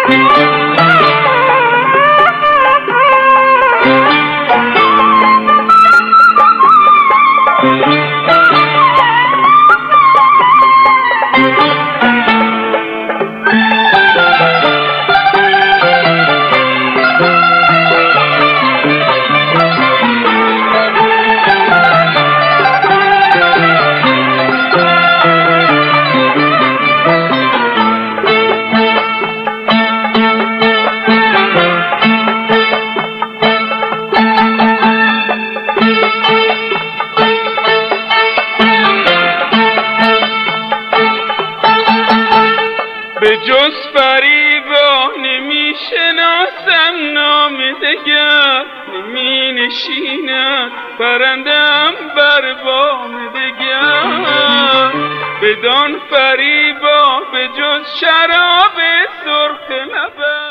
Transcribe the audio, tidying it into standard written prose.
به جز فریبا نمیشناسم نام دگر، نمی نشیند پرندم بر بام دگر. بدان فریبا به جز شراب سرخ لبم